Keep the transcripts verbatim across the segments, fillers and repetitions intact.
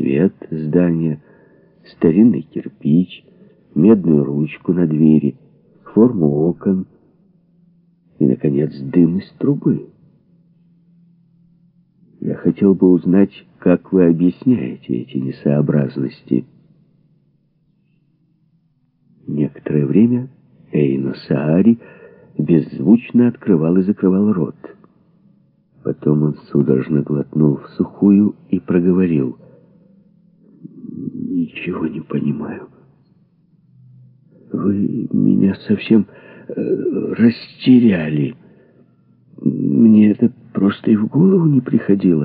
цвет здания, старинный кирпич, медную ручку на двери, форму окон и, наконец, дым из трубы. Я хотел бы узнать, как вы объясняете эти несообразности. Некоторое время Эйно Саари беззвучно открывал и закрывал рот. Потом он судорожно глотнул в сухую и проговорил: «Ничего не понимаю. Вы меня совсем э, растеряли. Мне это просто и в голову не приходило».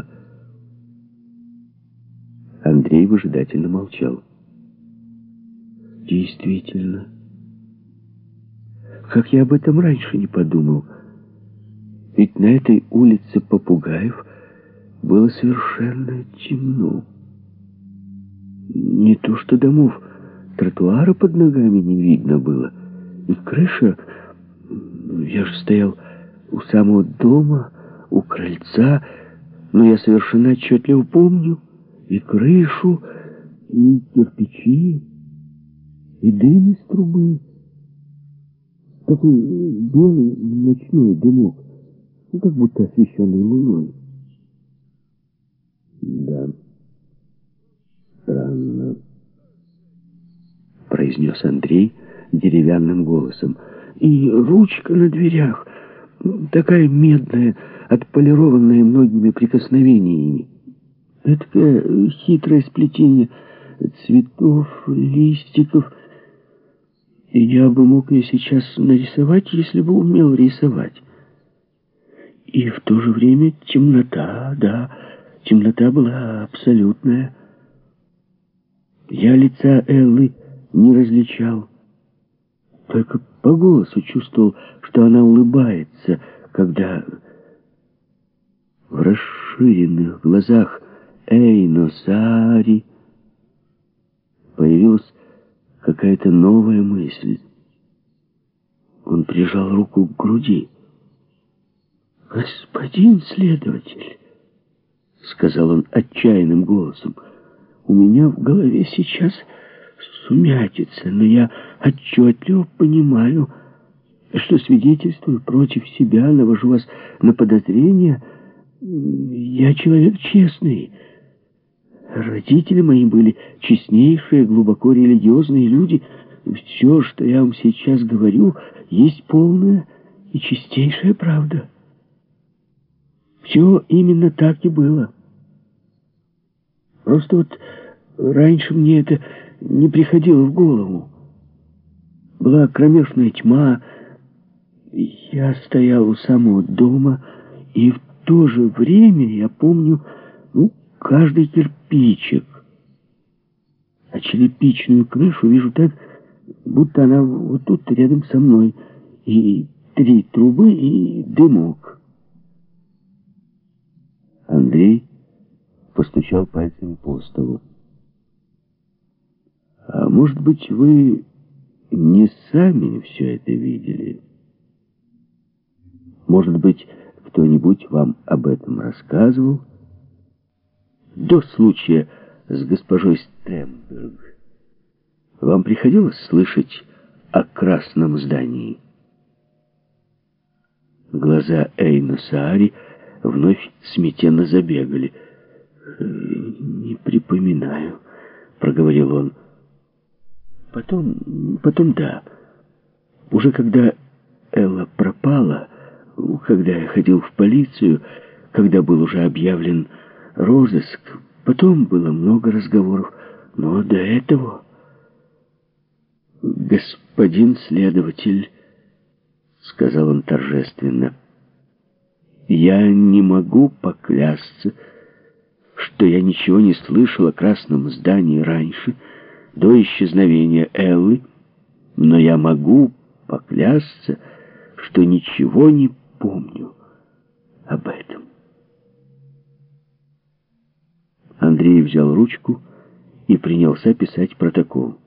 Андрей выжидательно молчал. «Действительно. Как я об этом раньше не подумал. Ведь на этой улице Попугаев было совершенно темно. Не то что домов, тротуара под ногами не видно было. И крыша... Я же стоял у самого дома, у крыльца, но я совершенно отчетливо помню и крышу, и кирпичи, и дым из трубы. Такой белый ночной дымок, ну, как будто освещенный луной. Да, странно, произнес Андрей деревянным голосом. И ручка на дверях, такая медная, отполированная многими прикосновениями. Это хитрое сплетение цветов, листиков. И я бы мог ее сейчас нарисовать, если бы умел рисовать. И в то же время темнота, да, темнота была абсолютная. Я лица Эллы не различал. Только по голосу чувствовал, что она улыбается, когда в расширенных глазах Эйно Саари появилась какая-то новая мысль. Он прижал руку к груди. «Господин следователь», — сказал он отчаянным голосом, — «у меня в голове сейчас сумятица, но я отчетливо понимаю, что свидетельствую против себя, навожу вас на подозрения. Я человек честный. Родители мои были честнейшие, глубоко религиозные люди. Все, что я вам сейчас говорю, есть полная и чистейшая правда. Все именно так и было. Просто вот раньше мне это не приходило в голову. Была кромешная тьма, я стоял у самого дома, и в то же время я помню, ну, каждый кирпичик. А черепичную крышу вижу так, будто она вот тут рядом со мной. И три трубы, и дымок. Андрей постучал пальцами по столу. «А может быть, вы не сами все это видели? Может быть, кто-нибудь вам об этом рассказывал? До случая с госпожой Стремберг вам приходилось слышать о красном здании?» Глаза Эйно Саари вновь смятенно забегали. «Не припоминаю», — проговорил он. Потом, потом да. Уже когда Элла пропала, когда я ходил в полицию, когда был уже объявлен розыск, потом было много разговоров, но до этого... «Господин следователь», — сказал он торжественно, — «я не могу поклясться, что я ничего не слышал о красном здании раньше, до исчезновения Эллы, но я могу поклясться, что ничего не помню об этом». Андрей взял ручку и принялся писать протокол.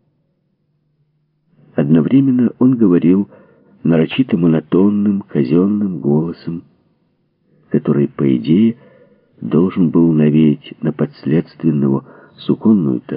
Одновременно он говорил нарочито монотонным, казенным голосом, который, по идее, должен был навеять на подследственного суконную